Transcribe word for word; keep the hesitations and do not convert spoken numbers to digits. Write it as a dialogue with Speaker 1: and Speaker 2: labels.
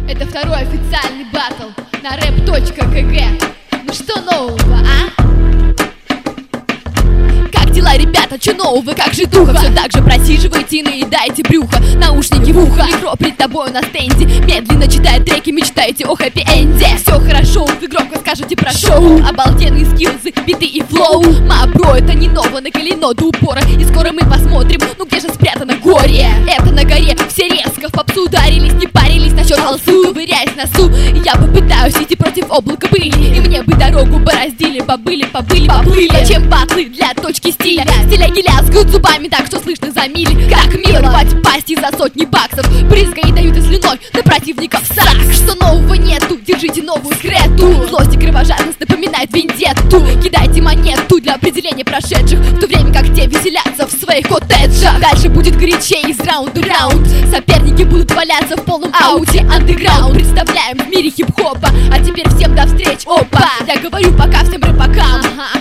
Speaker 1: Это второй официальный баттл на рэп точка ка гэ. Ну что нового, а? Как дела, ребята, чё нового, как же духа? Все так же просиживайте и наедайте брюхо. Наушники в ухо, микро пред тобой на стенде. Медленно читая треки, мечтаете о хэппи-энде. Все хорошо, вы громко скажете про шоу. Обалденные скиллзы, биты и флоу. Ма, бро, это не ново, накалено до упора. И скоро мы посмотрим, ну где же спрятано горе. Это на горе, все резко в попсу ударились, не парились насчет алсу. Ковыряясь носу, я попытаюсь идти против облака пыли. И мне бы дорогу бороздили, побыли, побыли, поплыли. Зачем батлы для точки стиля? Стиляги лязгают зубами так, что слышно за мили. Как мило рвать пасти за сотни баксов, брызгая и дают и слюной на противников срак. Что нового нету, держите новую скрету. Злость и кровожадность напоминает вендетту. Кидайте монету для определения прошедших, в то время как те веселятся в своих коттеджах. Дальше будет горячей из раунда в раунд. Соперники будут валяться в полном ауте. Андеграунд представляем в мире хип-хопа. А теперь всем до встреч, опа. Я говорю пока всем рэпакам. Ага.